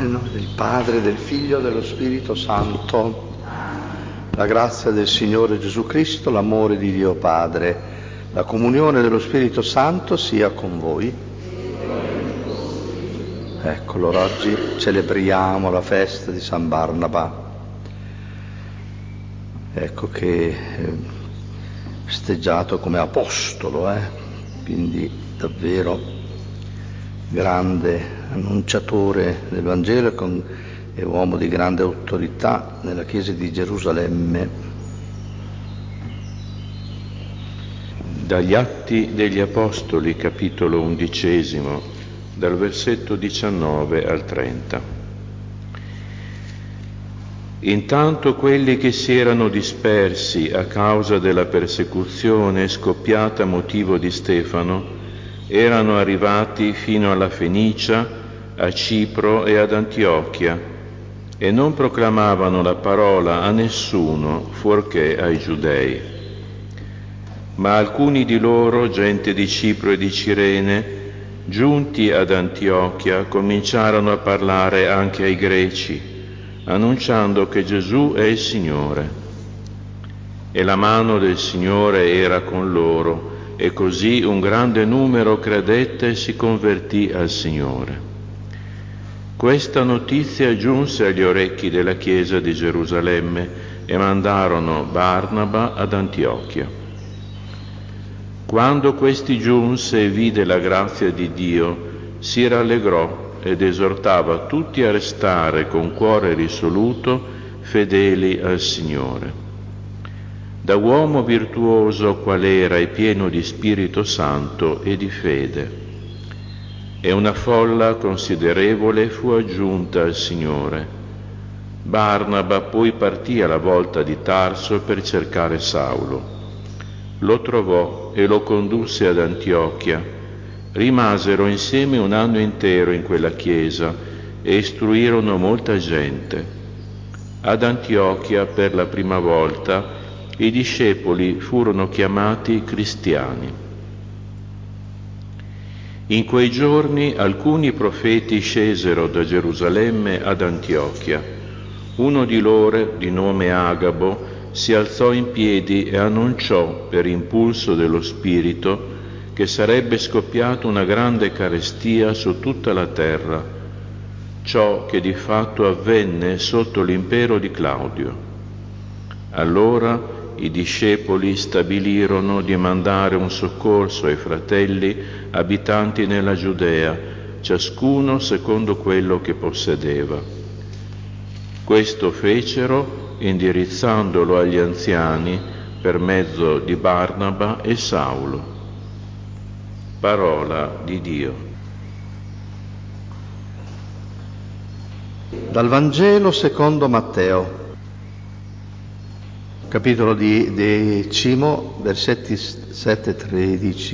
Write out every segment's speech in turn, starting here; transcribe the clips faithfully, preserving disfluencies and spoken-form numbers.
Nel nome del Padre, del Figlio e dello Spirito Santo, la grazia del Signore Gesù Cristo, l'amore di Dio Padre, la comunione dello Spirito Santo sia con voi. Ecco, allora oggi celebriamo la festa di San Barnaba. Ecco che è festeggiato come apostolo, eh? Quindi davvero grande annunciatore del Vangelo e, con, e uomo di grande autorità nella Chiesa di Gerusalemme. Dagli Atti degli Apostoli, capitolo undicesimo, dal versetto diciannove al trenta. Intanto quelli che si erano dispersi a causa della persecuzione scoppiata a motivo di Stefano erano arrivati fino alla Fenicia, a Cipro e ad Antiochia, e non proclamavano la parola a nessuno fuorché ai Giudei. Ma alcuni di loro, gente di Cipro e di Cirene, giunti ad Antiochia, cominciarono a parlare anche ai greci, annunciando che Gesù è il Signore. E la mano del Signore era con loro, e così un grande numero credette e si convertì al Signore. Questa notizia giunse agli orecchi della Chiesa di Gerusalemme e mandarono Barnaba ad Antiochia. Quando questi giunse e vide la grazia di Dio, si rallegrò ed esortava tutti a restare con cuore risoluto fedeli al Signore. Da uomo virtuoso qual era e pieno di Spirito Santo e di fede. E una folla considerevole fu aggiunta al Signore. Barnaba poi partì alla volta di Tarso per cercare Saulo. Lo trovò e lo condusse ad Antiochia. Rimasero insieme un anno intero in quella chiesa e istruirono molta gente. Ad Antiochia per la prima volta i discepoli furono chiamati cristiani. In quei giorni alcuni profeti scesero da Gerusalemme ad Antiochia. Uno di loro, di nome Agabo, si alzò in piedi e annunciò per impulso dello Spirito che sarebbe scoppiata una grande carestia su tutta la terra, ciò che di fatto avvenne sotto l'impero di Claudio. Allora i discepoli stabilirono di mandare un soccorso ai fratelli abitanti nella Giudea, ciascuno secondo quello che possedeva. Questo fecero indirizzandolo agli anziani per mezzo di Barnaba e Saulo. Parola di Dio. Dal Vangelo secondo Matteo, capitolo di decimo, versetti sette e tredici.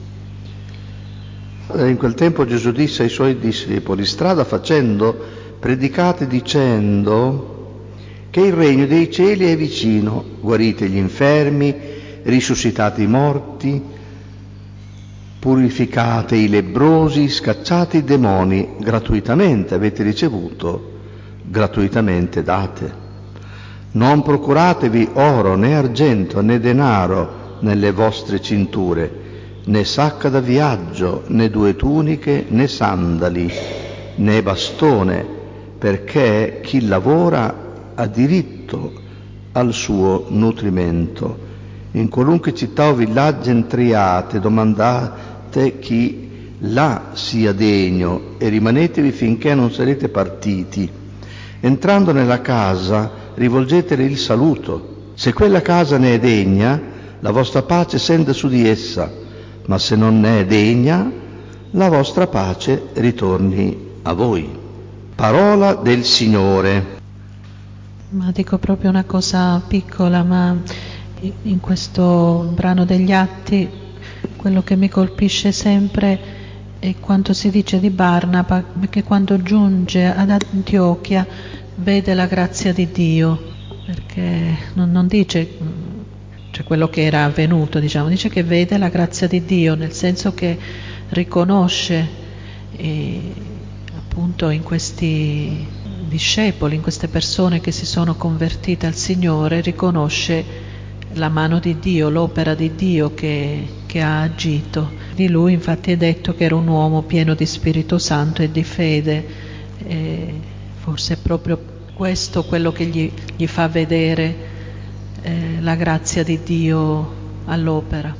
In quel tempo Gesù disse ai suoi discepoli: strada facendo, predicate dicendo che il regno dei cieli è vicino, guarite gli infermi, risuscitate i morti, purificate i lebbrosi, scacciate i demoni, gratuitamente avete ricevuto, gratuitamente date. Non procuratevi oro né argento né denaro nelle vostre cinture, né sacca da viaggio, né due tuniche, né sandali, né bastone, perché chi lavora ha diritto al suo nutrimento. In qualunque città o villaggio entriate, domandate chi là sia degno e rimanetevi finché non sarete partiti. Entrando nella casa, rivolgetele il saluto. Se quella casa ne è degna, la vostra pace scende su di essa, ma se non ne è degna, la vostra pace ritorni a voi. Parola del Signore. Ma dico proprio una cosa piccola, ma in questo brano degli Atti quello che mi colpisce sempre è quanto si dice di Barnaba, che quando giunge ad Antiochia vede la grazia di Dio, perché non, non dice cioè quello che era avvenuto, diciamo, dice che vede la grazia di Dio, nel senso che riconosce e, appunto appunto in questi discepoli, in queste persone che si sono convertite al Signore, riconosce la mano di Dio, l'opera di Dio che, che ha agito. Di lui infatti è detto che era un uomo pieno di Spirito Santo e di fede, e forse è proprio questo quello che gli, gli fa vedere eh, la grazia di Dio all'opera.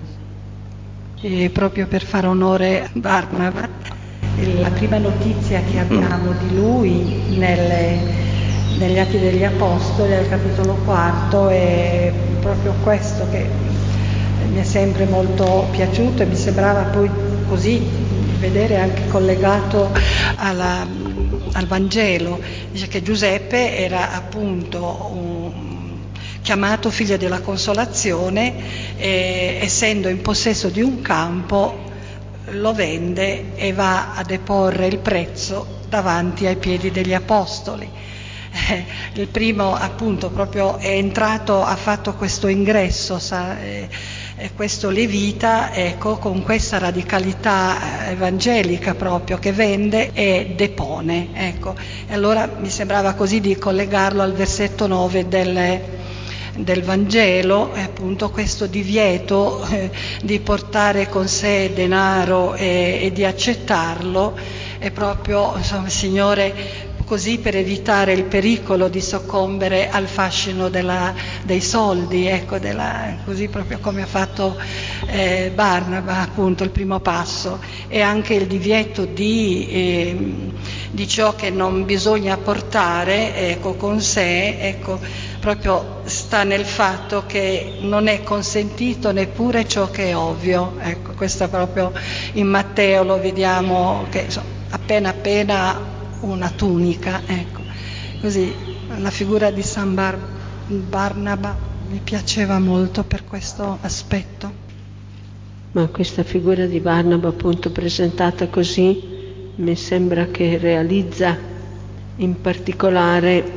E proprio per fare onore a Barnaba, la prima notizia che abbiamo di lui nelle, negli Atti degli Apostoli, al capitolo quarto, è proprio questo che mi è sempre molto piaciuto e mi sembrava poi così vedere anche collegato alla, al Vangelo. Dice che Giuseppe era appunto un, chiamato figlio della consolazione, e essendo in possesso di un campo lo vende e va a deporre il prezzo davanti ai piedi degli apostoli. Eh, il primo appunto proprio è entrato, ha fatto questo ingresso, sa, eh, eh, questo levita, ecco, con questa radicalità evangelica proprio, che vende e depone, ecco. E allora mi sembrava così di collegarlo al versetto nove del del Vangelo, è appunto questo divieto eh, di portare con sé denaro e, e di accettarlo, è proprio, insomma, il Signore, così per evitare il pericolo di soccombere al fascino della, dei soldi, ecco, della, così proprio come ha fatto eh, Barnaba, appunto il primo passo, e anche il divieto di, eh, di ciò che non bisogna portare, ecco, con sé, ecco, proprio sta nel fatto che non è consentito neppure ciò che è ovvio, ecco, questo proprio in Matteo lo vediamo, che insomma, appena appena una tunica, ecco. Così la figura di San Bar- Barnaba mi piaceva molto per questo aspetto. Ma questa figura di Barnaba, appunto presentata così, mi sembra che realizza in particolare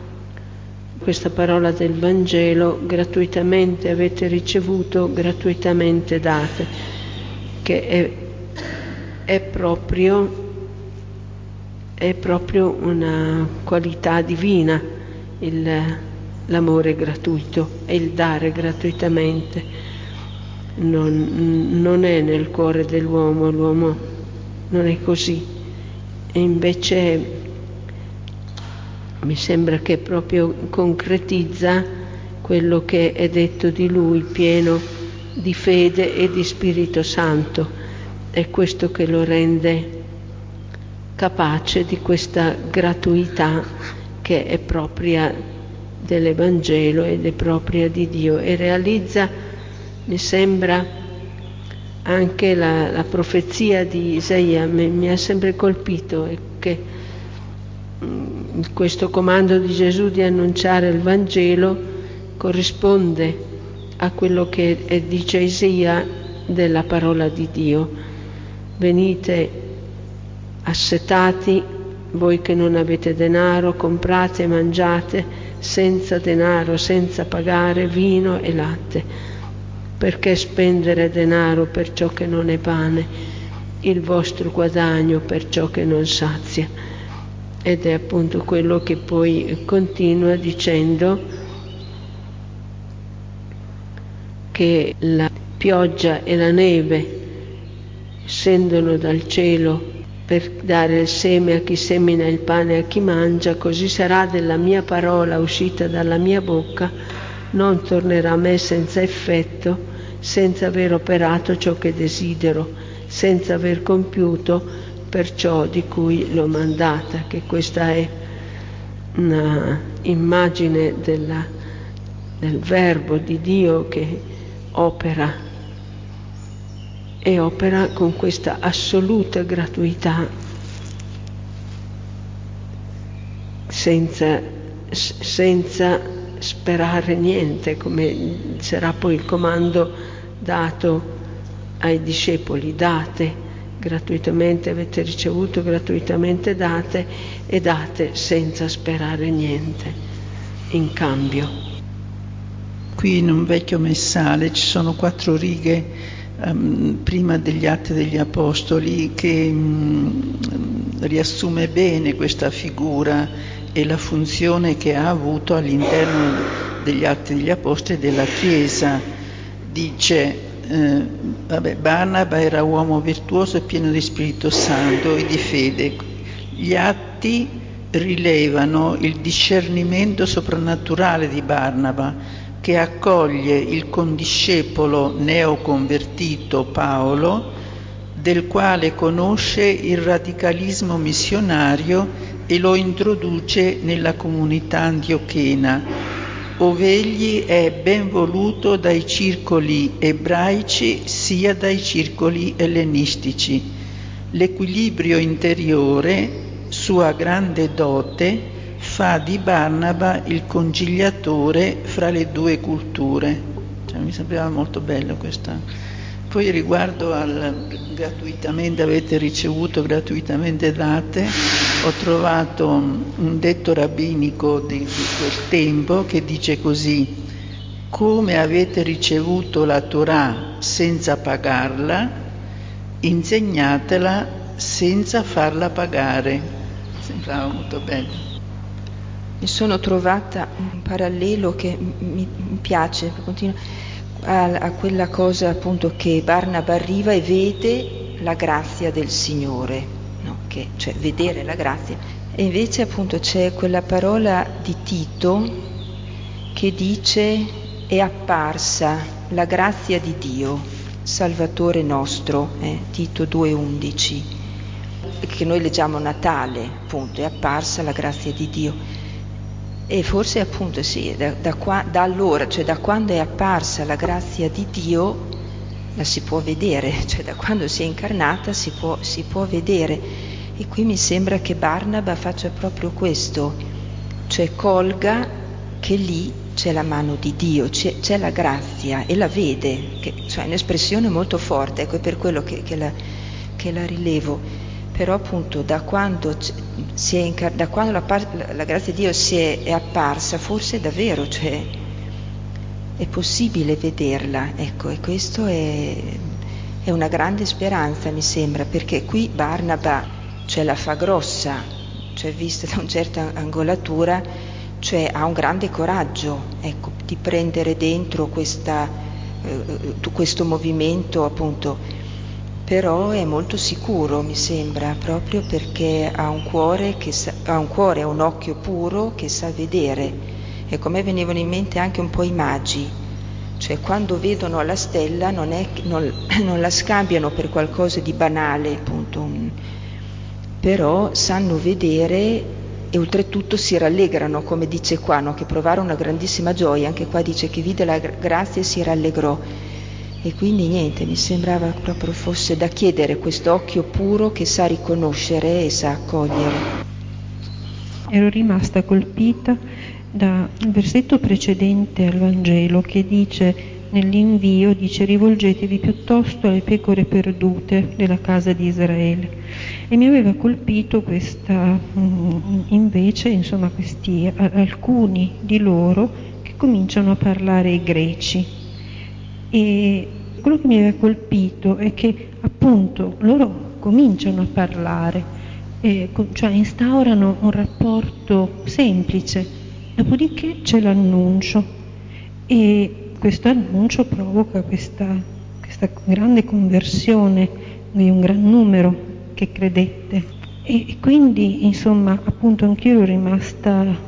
questa parola del Vangelo: gratuitamente avete ricevuto, gratuitamente date, che è, è proprio è proprio una qualità divina, il, l'amore gratuito e il dare gratuitamente. Non, non è nel cuore dell'uomo, l'uomo non è così, e invece mi sembra che proprio concretizza quello che è detto di lui, pieno di fede e di Spirito Santo. È questo che lo rende capace di questa gratuità che è propria dell'Evangelo ed è propria di Dio, e realizza, mi sembra, anche la, la profezia di Isaia. Mi, mi ha sempre colpito che questo comando di Gesù di annunciare il Vangelo corrisponde a quello che dice Isaia della parola di Dio. Venite assetati, voi che non avete denaro, comprate e mangiate senza denaro, senza pagare vino e latte. Perché spendere denaro per ciò che non è pane, il vostro guadagno per ciò che non sazia? Ed è appunto quello che poi continua dicendo che la pioggia e la neve scendono dal cielo per dare il seme a chi semina, il pane a chi mangia. Così sarà della mia parola uscita dalla mia bocca, non tornerà a me senza effetto, senza aver operato ciò che desidero, senza aver compiuto per ciò di cui l'ho mandata. Che questa è una immagine della, del verbo di Dio che opera, e opera con questa assoluta gratuità, senza, senza sperare niente, come sarà poi il comando dato ai discepoli: date gratuitamente, avete ricevuto, gratuitamente date, e date senza sperare niente in cambio. Qui in un vecchio messale ci sono quattro righe um, prima degli Atti degli Apostoli, che um, riassume bene questa figura e la funzione che ha avuto all'interno degli Atti degli Apostoli e della Chiesa. Dice, eh, vabbè, Barnaba era uomo virtuoso e pieno di Spirito Santo e di fede. Gli atti rilevano il discernimento soprannaturale di Barnaba, che accoglie il condiscepolo neoconvertito Paolo, del quale conosce il radicalismo missionario e lo introduce nella comunità antiochena, ove egli è ben voluto dai circoli ebraici sia dai circoli ellenistici. L'equilibrio interiore, sua grande dote, fa di Barnaba il conciliatore fra le due culture. Cioè, mi sembrava molto bello questa. Poi riguardo al gratuitamente avete ricevuto, gratuitamente date, ho trovato un detto rabbinico di, di quel tempo che dice così: come avete ricevuto la Torah senza pagarla, insegnatela senza farla pagare. Sembrava molto bello. Mi sono trovata un parallelo che mi, mi piace, continua, a, a quella cosa appunto che Barnaba arriva e vede la grazia del Signore, no? Che, cioè vedere la grazia. E invece appunto c'è quella parola di Tito che dice: è apparsa la grazia di Dio, Salvatore nostro, eh? Tito due undici, che noi leggiamo Natale, appunto, è apparsa la grazia di Dio. E forse appunto sì, da, da, qua, da allora, cioè da quando è apparsa la grazia di Dio, la si può vedere, cioè da quando si è incarnata si può, si può vedere. E qui mi sembra che Barnaba faccia proprio questo, cioè colga che lì c'è la mano di Dio, c'è, c'è la grazia e la vede, che, cioè è un'espressione molto forte, ecco, è per quello che, che, la, che la rilevo. Però appunto da quando, si è incar- da quando la, par- la grazia di Dio si è, è apparsa, forse davvero cioè, è possibile vederla, ecco, e questo è, è una grande speranza, mi sembra, perché qui Barnaba cioè, la fa grossa, cioè vista da una certa angolatura, cioè ha un grande coraggio, ecco, di prendere dentro questa, eh, questo movimento appunto. Però è molto sicuro, mi sembra, proprio perché ha un cuore, che sa, ha un cuore, ha un occhio puro che sa vedere. E come venivano in mente anche un po' i magi, cioè quando vedono la stella non, è, non, non la scambiano per qualcosa di banale, appunto, però sanno vedere e oltretutto si rallegrano, come dice qua, no? Che provarono una grandissima gioia, anche qua dice che vide la grazia e si rallegrò. E quindi niente, mi sembrava proprio fosse da chiedere questo occhio puro che sa riconoscere e sa accogliere. Ero rimasta colpita dal versetto precedente al Vangelo che dice, nell'invio, dice: rivolgetevi piuttosto alle pecore perdute della casa di Israele. E mi aveva colpito questa, invece, insomma, questi alcuni di loro che cominciano a parlare ai greci. E quello che mi aveva colpito è che appunto loro cominciano a parlare, eh, cioè instaurano un rapporto semplice, dopodiché c'è l'annuncio e questo annuncio provoca questa, questa grande conversione di un gran numero che credette. E quindi insomma appunto anch'io ero rimasta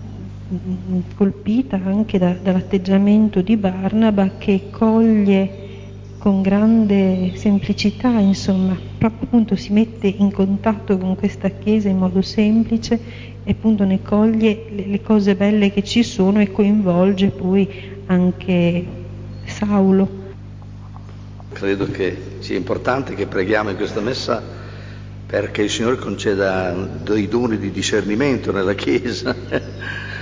colpita anche da, dall'atteggiamento di Barnaba, che coglie con grande semplicità, insomma, proprio appunto si mette in contatto con questa Chiesa in modo semplice e appunto ne coglie le, le cose belle che ci sono e coinvolge poi anche Saulo. Credo che sia importante che preghiamo in questa messa perché il Signore conceda dei doni di discernimento nella Chiesa.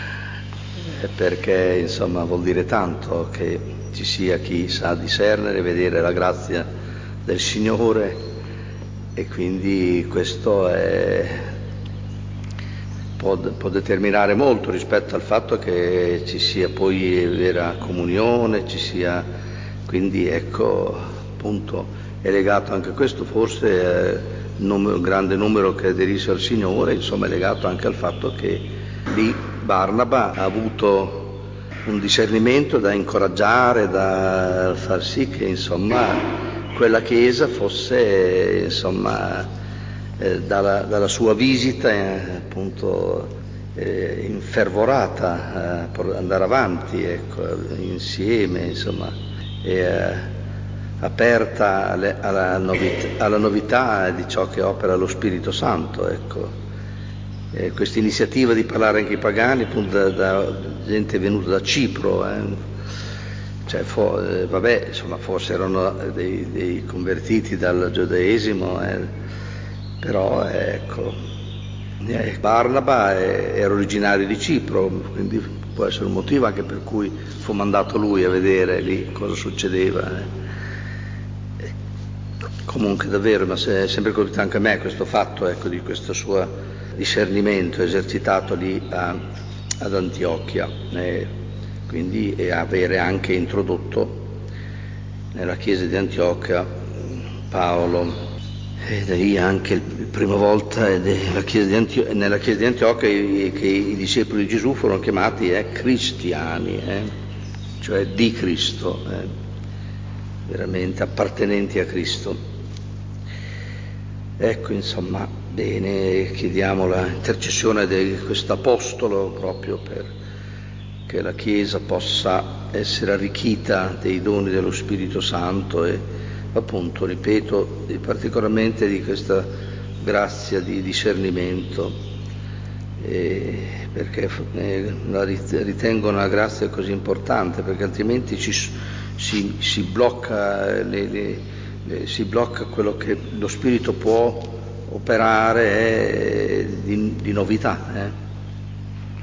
Perché insomma vuol dire tanto che ci sia chi sa discernere, vedere la grazia del Signore, e quindi questo è, può, può determinare molto rispetto al fatto che ci sia poi vera comunione, ci sia, quindi ecco, appunto è legato anche a questo, forse eh, un grande numero che aderisce al Signore, insomma è legato anche al fatto che lì Barnaba ha avuto un discernimento da incoraggiare, da far sì che insomma quella chiesa fosse insomma eh, dalla, dalla sua visita eh, appunto eh, infervorata a eh, andare avanti, ecco, insieme, insomma, e, eh, aperta alle, alla, novità, alla novità di ciò che opera lo Spirito Santo, ecco. Eh, questa iniziativa di parlare anche ai pagani, appunto da, da gente venuta da Cipro, eh, cioè, fo, eh, vabbè, insomma, forse erano dei, dei convertiti dal giudaesimo, eh, però ecco, eh, Barnaba è, era originario di Cipro, quindi può essere un motivo anche per cui fu mandato lui a vedere lì cosa succedeva. Eh. Comunque davvero, ma è sempre colpito anche a me questo fatto, ecco, di questo suo discernimento esercitato lì a, ad Antiochia, eh, quindi e avere anche introdotto nella chiesa di Antiochia Paolo, e da lì anche la prima volta nella chiesa di, Antio- nella chiesa di Antiochia che i discepoli di Gesù furono chiamati eh, cristiani, eh, cioè di Cristo, eh, veramente appartenenti a Cristo. Ecco, insomma, bene, chiediamo l'intercessione di questo apostolo proprio per che la Chiesa possa essere arricchita dei doni dello Spirito Santo e appunto, ripeto, particolarmente di questa grazia di discernimento, eh, perché eh, la ritengo una grazia così importante, perché altrimenti ci, si, si blocca le, le si blocca quello che lo Spirito può operare eh, di, di novità. Eh.